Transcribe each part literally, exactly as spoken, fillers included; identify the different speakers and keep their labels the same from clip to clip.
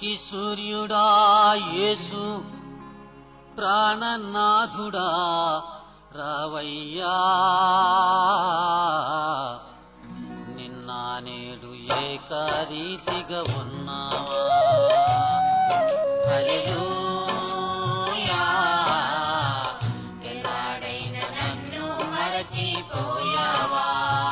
Speaker 1: నీతి సూర్యుడా యేసు ప్రాణనాథుడా రావయ్యా, నిన్న నేడు ఏకరీతిగా ఉన్నావా. హల్లెలూయా, ఎలాడైనా నన్ను మరచిపోయావా.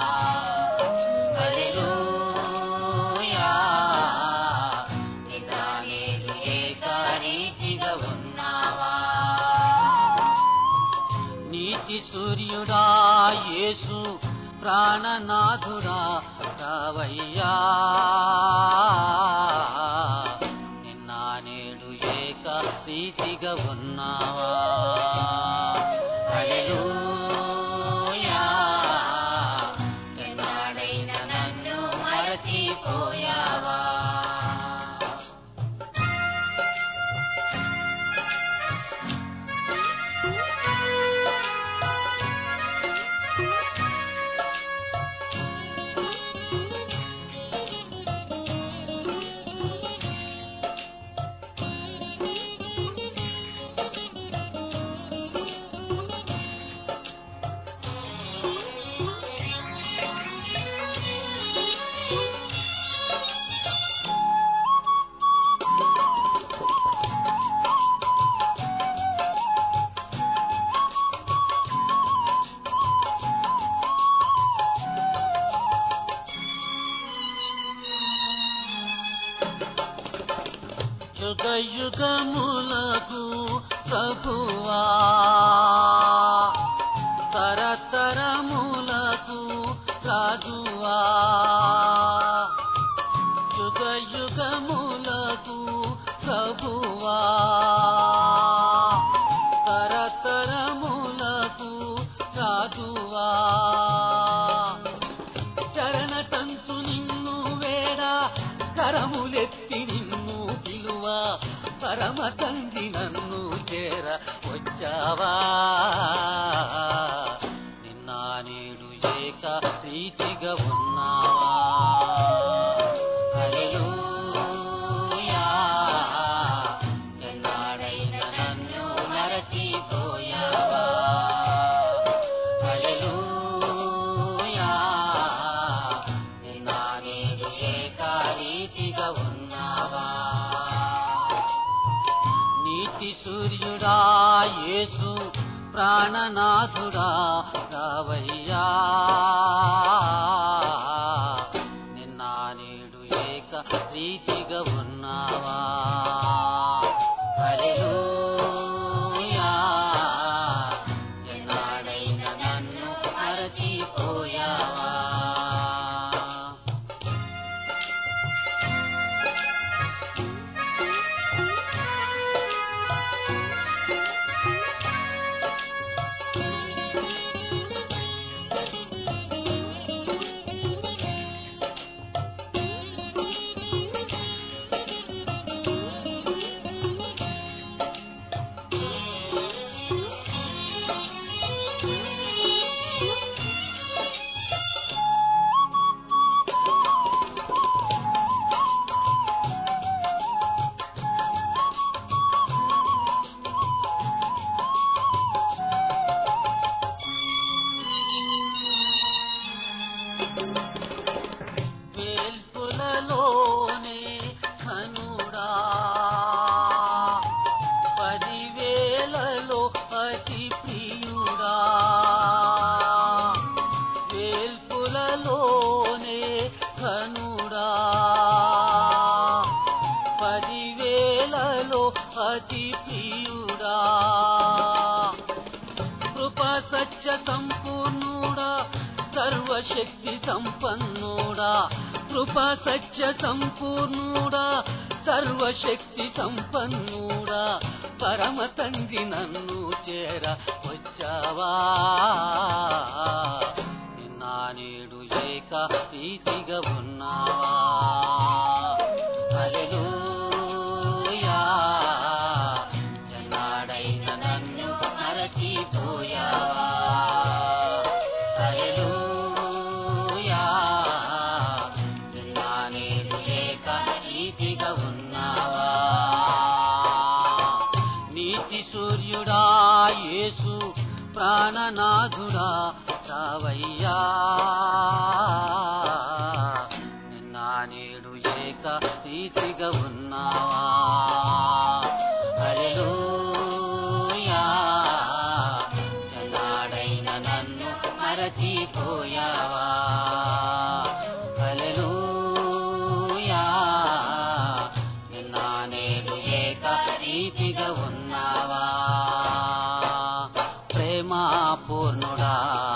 Speaker 1: హల్లెలూయా, నిన్న నేడు ఏకరీతిగా ఉన్నావా. నీతి సూర్యుడా యేసు ప్రాణనాథుడా రావయ్యా, నిన్న నేడు ఏక రీతిగా ఉన్నావా. హల్లెలూయా, ఎన్నాడైనా నన్ను మరచిపోయావా. యుగ యుగములకు ప్రభువా, తరతరములకు రాజువా. యుగ యుగములకు ప్రభువా, తరతరములకు రాజువా. చరణతంతు నిన్ను వేడ కరములెత్తి నిన్ను పిలువ, పరమ తండ్రి నన్ను చేర వచ్చావా. నిన్న నేడు ఏక రీతిగా ఉన్నావా. హల్లెలూయా, ఎన్నాడైనా నన్ను మరచిపోయావా. హల్లెలూయా, నిన్న నేడు ఏక రీతిగా ఉన్నావా. నీతి సూర్యుడా యేసు ప్రాణనాథుడా రావయ్యా, నిన్న నేడు ఏక రీతిగా ఉన్నావా. హల్లెలూయా, ఎన్నాడైనా నన్ను మరచిపోయావా. వేల్పులలోనే ఘనుడా, పదివేలలో అతి ప్రియుడా. వేల్పులలోనే ఘనుడా, పదివేలలో అతి ప్రియుడా. కృపా సత్య సంపూర్ణుడా, సర్వశక్తి సంపన్నుడా. కృపా సత్య సంపూర్ణుడా, సర్వశక్తి సంపన్నుడా. పరమ తండ్రి నన్ను చేర వచ్చావా. నిన్న నేడు ఏక రీతిగా ఉన్నావా. హల్లెలూయా, ఎన్నాడైనా నన్ను మరచిపోయావా. హల్లెలూయా, నిన్న నేడు ఏక రీతిగా ఉన్నావా. ప్రాణనాథుడా రావయ్యా, నిన్న నేడు ఏక రీతిగా ఉన్నావా. హల్లెలూయా, ఎన్నాడైనా నన్ను మరచిపోయావా. హల్లెలూయా, నిన్న నేడు ఏక రీతిగా ఉన్నావా. ప్రేమ పూర్ణుడా